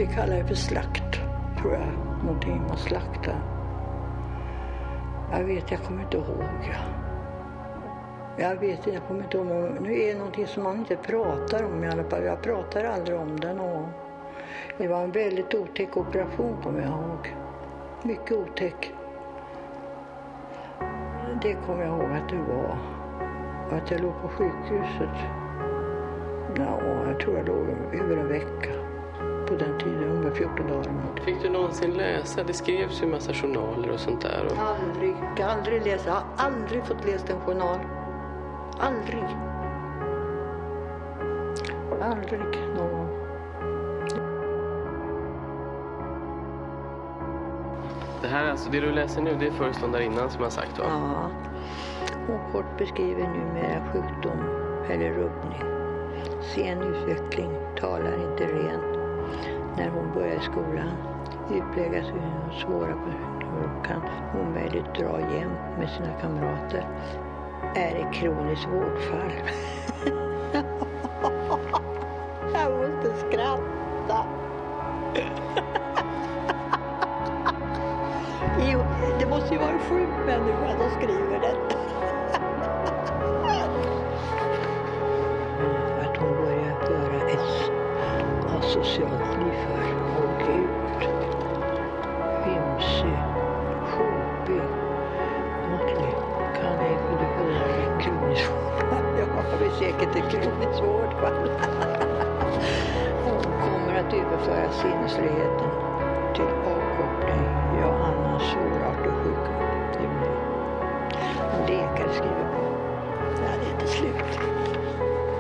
Vi kallar det för slakt, tror jag. Någonting man slaktar. Jag kommer inte ihåg. Jag kommer inte ihåg. Nu är det någonting som man inte pratar om i alla fall. Jag pratar aldrig om den. Och det var en väldigt otäck operation, kommer jag ihåg. Mycket otäck. Det kommer jag ihåg att det var. Att jag låg på sjukhuset. Jag tror jag låg över en vecka. På den tiden, om 14 dagar. Fick du någonsin läsa? Det skrevs ju en massa journaler och sånt där. Och... Aldrig läsa. Jag har aldrig fått läsa en journal. Aldrig. Aldrig någon gång. Det här alltså, det du läser nu, det är föreståndarinnan som har sagt, va? Ja. Hon kort beskriver numera sjukdom eller rubbning. Sen utveckling, talar inte rent. När hon börjar skolan utpräglas hon svåra personer och kan omöjligt dra jämnt med sina kamrater. Är det kroniskt vårdfall? Jag måste skratta. Jo, det måste ju vara en sjuk människa som skriver detta. Att hon börjar föra ett asocialt liv för. Åh Gud. Vimsig. Sjopig. Måttlig. Kan ej få det kroniskt vårdfall. Ja, det är säkert ett kroniskt vårdfall. Hon kommer att överföra sinnesligheten till avkoppling. Ja, annan svårartad sjukdom. Det är en läkare skriver på. Ja, det är inte slut.